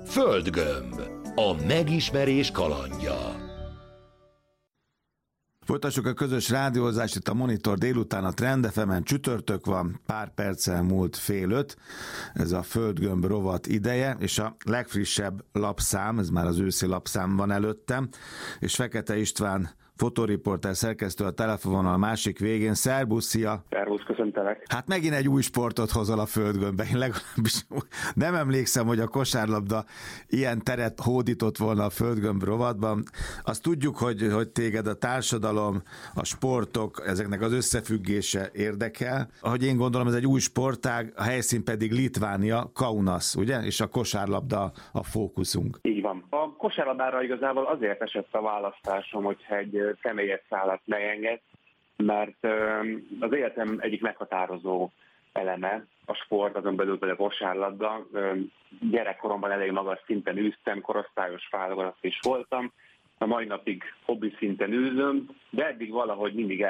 Földgömb. A megismerés kalandja. Folytassuk a közös rádiózást itt a Monitor délután, a Trend FM-en, csütörtök van, pár perccel múlt 4:30, ez a Földgömb rovat ideje, és a legfrissebb lapszám, ez már az őszi lapszám van előttem, és Fekete István fotoriporter szerkesztő a telefonvonal másik végén. Szerbusz, szia! Szervusz, köszöntelek! Hát megint egy új sportot hozol a Földgömbbe. Én legalábbis nem emlékszem, hogy a kosárlabda ilyen teret hódított volna a Földgömb rovatban. Azt tudjuk, hogy téged a társadalom, a sportok, ezeknek az összefüggése érdekel. Ahogy én gondolom, ez egy új sportág, a helyszín pedig Litvánia, Kaunas, ugye? És a kosárlabda a fókuszunk. Így van. A kosárlabdára igazából azért esett a választásom, hogyha egy személyes szállat leenged, mert az életem egyik meghatározó eleme a sport, azon belül pedig a kosárlabda. Gyerekkoromban elég magas szinten űztem, korosztályos válogatott is voltam, a mai napig hobbi szinten űzöm, de eddig valahogy mindig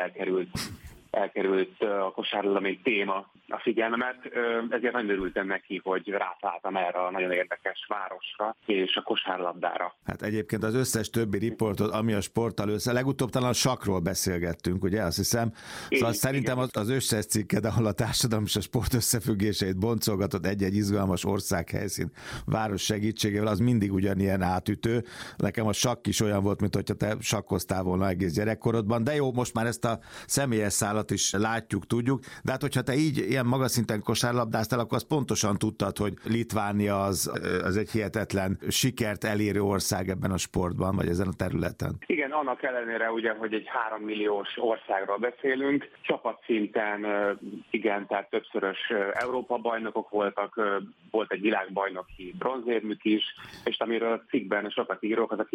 elkerült a kosárlabda, mint téma a figyelmemet, ezért nagyon örültem neki, hogy rászálltam erre a nagyon érdekes városra és a kosárlabdára. Hát egyébként az összes többi riportot, ami a sporttal legutóbb talán a sakról beszélgettünk, ugye, azt hiszem. Szóval szerintem az összes cikked, ahol a társadalom és a sport összefüggéseit boncolgatott egy-egy izgalmas országhelyszín, város segítségével, az mindig ugyanilyen átütő. Nekem a sakk is olyan volt, mint hogyha te sakkoztál volna egész gyerekkorodban, de jó, most már ezt a személyes szállat is látjuk, tudjuk, de hát hogyha te így ilyen magas szinten kosárlabdáztál, akkor azt pontosan tudtad, hogy Litvánia az egy hihetetlen sikert elérő ország ebben a sportban, vagy ezen a területen. Igen, annak ellenére ugye, hogy egy 3 milliós országról beszélünk, csapatszinten igen, tehát többszörös Európa-bajnokok voltak, volt egy világbajnoki bronzérmük is, és amiről a cikkben sokat írok, az a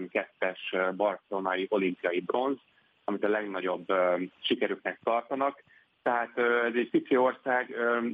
92-es barcelonai olimpiai bronz, amit a legnagyobb sikerüknek tartanak. Tehát ez egy pici ország,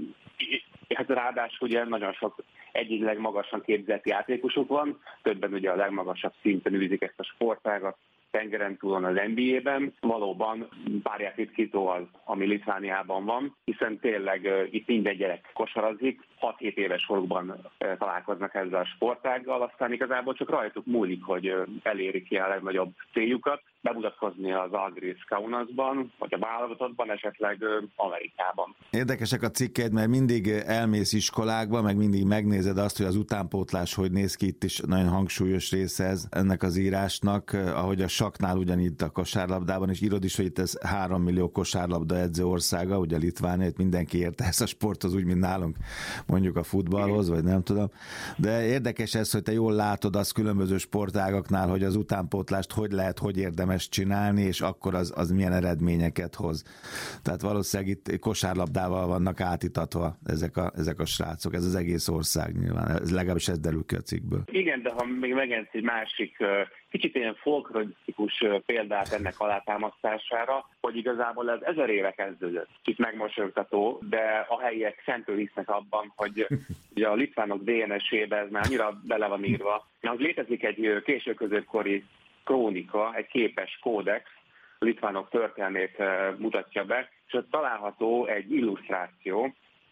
hát ráadásul ugye nagyon sok egyik magasan képzett játékosuk van, többen ugye a legmagasabb szinten űzik ezt a sportágat, tengeren túlon az NBA-ben. Valóban párját ritkító az, ami Litvániában van, hiszen tényleg itt minden gyerek kosarazik, 6-7 éves korukban találkoznak ezzel a sportággal, aztán igazából csak rajtuk múlik, hogy elérik ki a legnagyobb céljukat, bemutatkozni az Agris Kaunasban, vagy a válogatottban, esetleg Amerikában. Érdekesek a cikkeid, mert mindig elmész iskolákba, meg mindig megnézed azt, hogy az utánpótlás hogy néz ki, itt is nagyon hangsúlyos része ez ennek az írásnak, ahogy a sakknál ugyanígy a kosárlabdában, és írod is, hogy itt ez 3 millió kosárlabda edző országa, ugye Litvánia, itt mindenki érte ezt a sporthoz, úgy, mint nálunk mondjuk a futballhoz, vagy nem tudom. De érdekes ez, hogy te jól látod azt különböző sportágaknál, hogy az utánpótlást hogy lehet, hogy érdemes csinálni, és akkor az milyen eredményeket hoz. Tehát valószínűleg itt kosárlabdával vannak átítatva ezek a srácok, ez az egész ország nyilván. Ez legalábbis ez derül ki a cikkből. Igen, de ha még megengedsz egy másik kicsit ilyen folklorisztikus példát ennek alátámasztására, hogy igazából ez 1000 éve kezdődött. Itt megmosolyogtató, de a helyiek szentől hisznek abban, hogy ugye a litvánok DNS-ébe ez már annyira bele van írva. Az létezik egy késő középkori krónika, egy képes kódex, a litvánok történelmét mutatja be, és ott található egy illusztráció,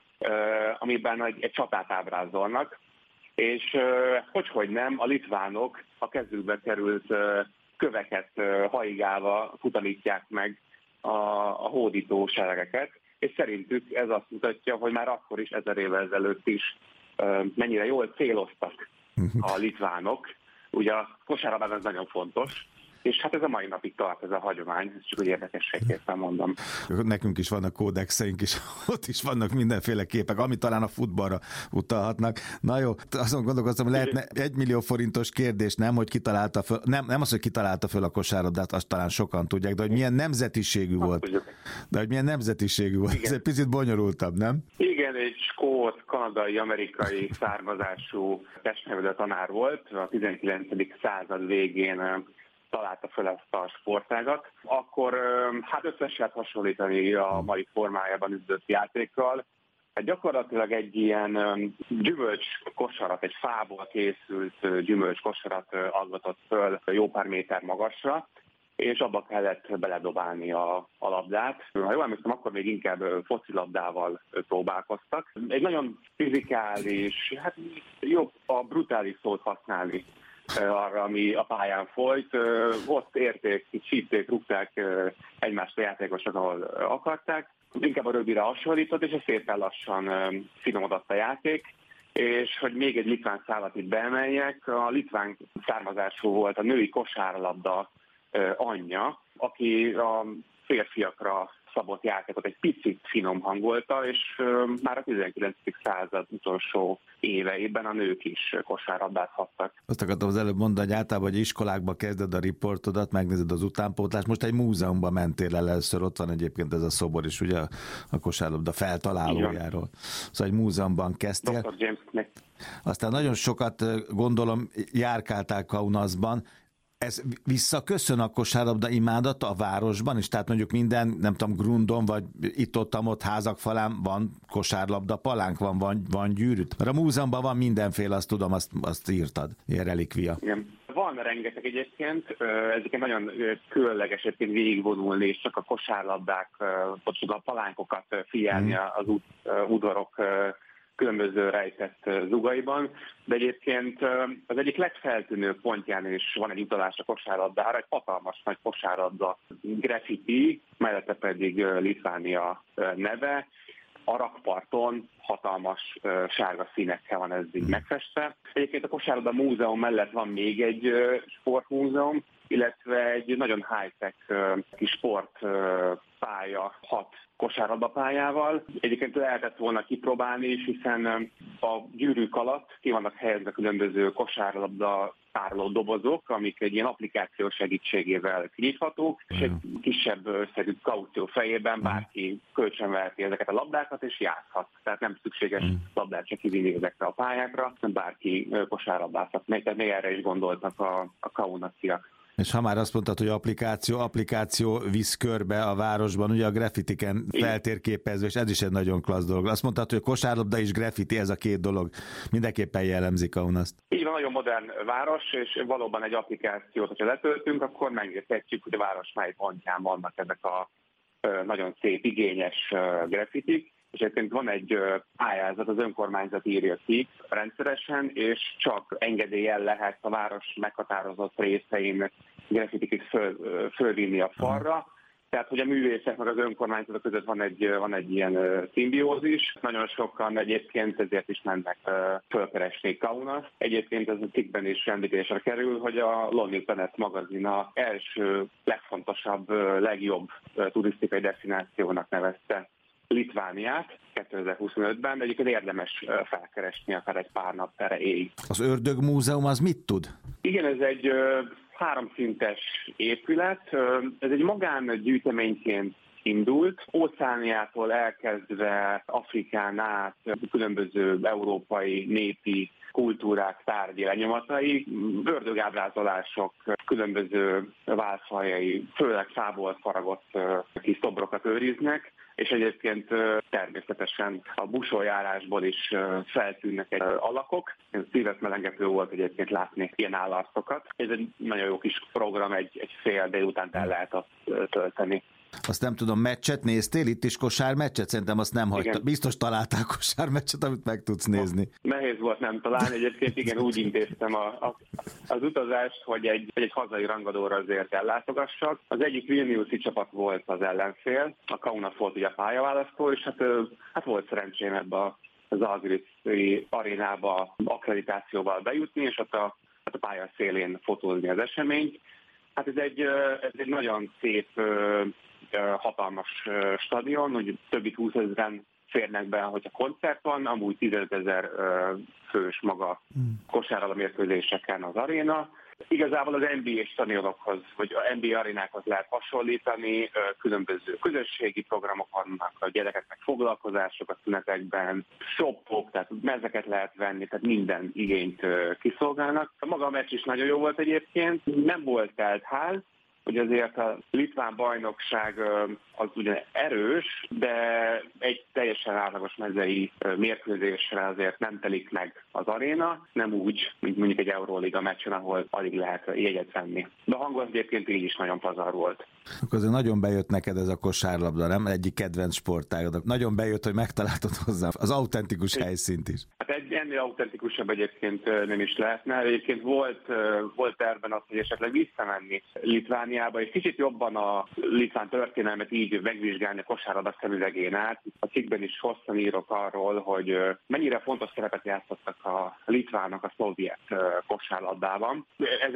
amiben egy csatát ábrázolnak, és hogyhogy nem, a litvánok a kezükbe került köveket haigálva futamítják meg a hódító seregeket, és szerintük ez azt mutatja, hogy már akkor is 1000 évvel ezelőtt is mennyire jól céloztak a litvánok. Ugye a kosárlabdában ez nagyon fontos, és hát ez a mai napig tart, ez a hagyomány, ez csak úgy érdekességképpen mondom. Nekünk is vannak kódexeink is, ott is vannak mindenféle képek, ami talán a futballra utalhatnak. Na jó, azon gondolkoztam, hogy lehetne 1 millió forintos kérdés, nem, hogy kitalálta föl, nem az, hogy kitalálta föl a kosárlabdát, azt talán sokan tudják, de hogy milyen nemzetiségű volt. Tudjuk. De hogy milyen nemzetiségű volt, igen. Ez egy picit bonyolultabb, nem? Igen, egy skót, kanadai, amerikai származású testnevelő tanár volt, a 19. század végén találta fel ezt a sportágat, akkor hát összes lehet hasonlítani a mai formájában üzött játékkal. Hát gyakorlatilag egy ilyen gyümölcs kosarat, egy fából készült gyümölcs kosarat aggatott föl jó pár méter magasra, és abba kellett beledobálni a labdát. Ha jól emlékszem, akkor még inkább focilabdával próbálkoztak. Egy nagyon fizikális, hát jobb a brutális szót használni arra, ami a pályán folyt. Ott érték, csípték, rúgták egymást a játékosok, ahol akarták. Inkább a rögbire hasonlított, és ez szépen lassan finomodott a játék. És hogy még egy litván szálat itt beemeljek, a litván származású volt a női kosárlabda anyja, aki a férfiakra szabott játékot egy picit finom hangolta, és már a 19. század utolsó éveiben a nők is kosárlabdázhattak. Azt akartam az előbb mondani, hogy általában, hogy iskolákba kezded a riportodat, megnézed az utánpótlást. Most egy múzeumban mentél el először, ott van egyébként ez a szobor is, ugye a kosárlabda feltalálójáról. Szóval egy múzeumban kezdtél. Dr. James Smith. Aztán nagyon sokat, gondolom, járkáltál Kaunasban. Ez visszaköszön a kosárlabda imádata a városban is? Tehát mondjuk minden, nem tudom, grundon, vagy itt-ott házak falán van kosárlabda palánk, van gyűrűt? Mert a múzeumban van mindenféle, azt tudom, azt írtad, ilyen relikvia. Igen. Van rengeteg egyébként, ezeket nagyon különleges egyébként végigvonulni, és csak a kosárlabdák, a palánkokat figyelni az udvarok különböző rejtett zugaiban, de egyébként az egyik legfeltűnőbb pontján is van egy utalás a kosárlabdára, egy hatalmas nagy kosárlabda graffiti, mellette pedig Litvánia neve. A rakparton hatalmas sárga színekkel van ez így megfestve. Egyébként a kosárlabda múzeum mellett van még egy sportmúzeum, illetve egy nagyon high-tech kis sportpálya, 6 kosárlabdapályával. Egyébként lehetett volna kipróbálni is, hiszen a gyűrűk alatt ki vannak helyezve különböző kosárlabda tároló dobozok, amik egy ilyen applikáció segítségével kinyithatók, és egy kisebb összegű kaució fejében bárki kölcsönveheti ezeket a labdákat, és játszhat. Tehát nem szükséges labdát csak kivinni ezekre a pályákra, hanem bárki kosárlabdázhat. Tehát még erre is gondoltak a kaunasiak. És ha már azt mondtad, hogy applikáció visz körbe a városban, ugye a graffitiken feltérképezve, és ez is egy nagyon klassz dolog. Azt mondtad, hogy kosárlabda és graffiti, ez a két dolog mindenképpen jellemzi Kaunast. Így van, nagyon modern város, és valóban egy applikációt, hogyha letöltünk, akkor megérthetjük, hogy a város mely pontján vannak ezek a nagyon szép, igényes graffitik. És egyébként van egy pályázat, az önkormányzat írja ki rendszeresen, és csak engedéllyel lehet a város meghatározott részein graffitikig fölvinni a falra. Tehát, hogy a művészek meg az önkormányzatok között van egy ilyen szimbiózis. Nagyon sokan egyébként ezért is mennek fölkeresni Kaunast. Egyébként ez a cikkben is említésre kerül, hogy a Lonely Planet magazin az első, legfontosabb, legjobb turisztikai destinációnak nevezte Litvániát 2025-ben, de egyébként érdemes felkeresni akár egy pár nap erejéig. Az Ördög Múzeum az mit tud? Igen, ez egy 3-szintes épület. Ez egy magángyűjteményként indult. Óceániától elkezdve Afrikán át különböző európai népi kultúrák tárgyi lenyomatai, ördögábrázolások, különböző válfajai, főleg fából faragott kis szobrokat őriznek, és egyébként természetesen a busójárásból is feltűnnek egy alakok. Szívet melengető volt egyébként látni ilyen állarcokat. Ez egy nagyon jó kis program, egy fél délután el lehet azt tölteni. Azt nem tudom, meccset néztél? Itt is kosármeccset? Szerintem azt nem hagyta. Biztos találtál kosármeccset, amit meg tudsz nézni. Nehéz volt nem találni. Egyébként igen, úgy intéztem az utazást, hogy egy hazai rangadóra azért ellátogassak. Az egyik Vilniuszi csapat volt az ellenfél, a Kaunas volt ugye a pályaválasztó, és hát volt szerencsém ebbe az Zalgiriszi arénába akkreditációval bejutni, és ott a pálya szélén fotózni az eseményt. Hát ez egy nagyon szép, hatalmas stadion, hogy több mint 20 000-en férnek be, hogyha koncert van, amúgy 15 000 fős maga kosárlabda mérkőzéseken az aréna. Igazából az NBA stadionokhoz, vagy a NBA arénákhoz lehet hasonlítani, különböző közösségi programok vannak, a gyerekeknek foglalkozások a szünetekben, shopok, tehát mezeket lehet venni, tehát minden igényt kiszolgálnak. Maga a meccs is nagyon jó volt egyébként, nem volt telt ház, hogy azért a litván bajnokság az ugyan erős, de egy teljesen átlagos mezei mérkőzésre azért nem telik meg az aréna, nem úgy, mint mondjuk egy Euróliga meccsen, ahol alig lehet jegyet venni. De a hangulat egyébként így is nagyon pazar volt. Akkor azért nagyon bejött neked ez a kosárlabda, nem? Egyik kedvenc sportágod. Nagyon bejött, hogy megtaláltad hozzá az autentikus helyszínt is. Hát ennél autentikusabb egyébként nem is lehetne. Egyébként volt tervben az, hogy esetleg visszamenni Litvániába, és kicsit jobban a litván történelmet így megvizsgálni a kosárlabda szemüvegén át. A cikkben is hosszan írok arról, hogy mennyire fontos szerepet játszottak a litvánok a szovjet kosárlabdában.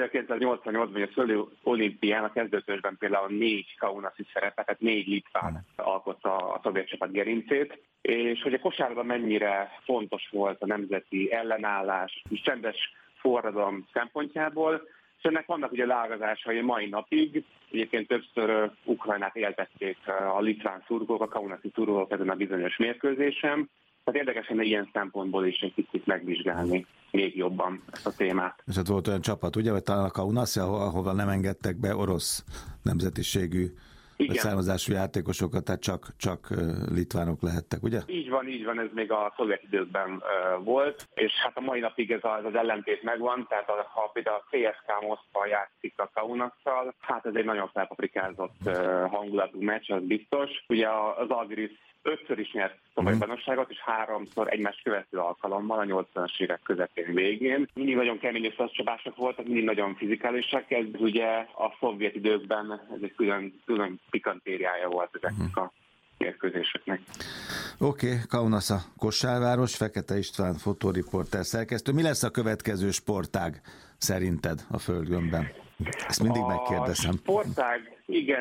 1988-ban a szőlő olimpián a kezdőtösben például 4 kaunasi szerepet, tehát 4 litván alkotta a szovjet csapat gerincét, és hogy a kosárlabda mennyire fontos volt a nemzeti ellenállás és csendes forradalom szempontjából, és ennek vannak ugye leágazásai mai napig. Egyébként többször Ukrajnát éltették a litván szurkolók, a kaunasi szurkolók ezen a bizonyos mérkőzésen. Tehát érdekes lenne ilyen szempontból is egy kicsit megvizsgálni még jobban ezt a témát. És ott volt olyan csapat, ugye, vagy talán a Kaunas, ahova nem engedtek be orosz nemzetiségű vagy származású játékosokat, tehát csak litvánok lehettek, ugye? Így van, ez még a szovjet időkben volt, és hát a mai napig ez az ellentét megvan, tehát ha például a CSKA Moszkva játszik a Kaunasszal, hát ez egy nagyon felpaprikázott hangulatú meccs, az biztos. Ugye az Algiris 5-ször is nyert szovai bajnokságot, és 3-szor egymás követő alkalommal a 80-as évek közepén végén. Mindig nagyon kemény összecsapások voltak, mindig nagyon fizikálisak, ez ugye a szovjet időkben ez egy külön pikantériája volt ezeknek a mérkőzéseknek. Oké, Kaunas a kosárváros, Fekete István fotóriporter szerkesztő. Mi lesz a következő sportág szerinted a Földgömbben? Ezt mindig megkérdezem. A sportág,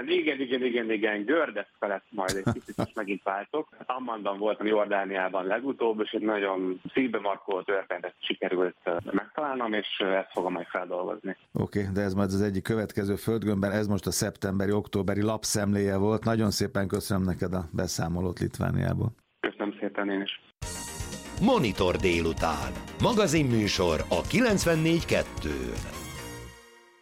igen, Gördesz felett majd egy kicsit is megint váltok. Ammanban voltam Jordániában legutóbb, és egy nagyon szívbemarkoló történetet sikerült megtalálnom, és ezt fogom majd feldolgozni. Oké, de ez majd az egyik következő Földgömbben, ez most a szeptemberi-októberi lapszemléje volt. Nagyon szépen köszönöm neked a beszámolót Litvániából. Köszönöm szépen én is. Monitor délután. Magazinműsor a 94.2-n.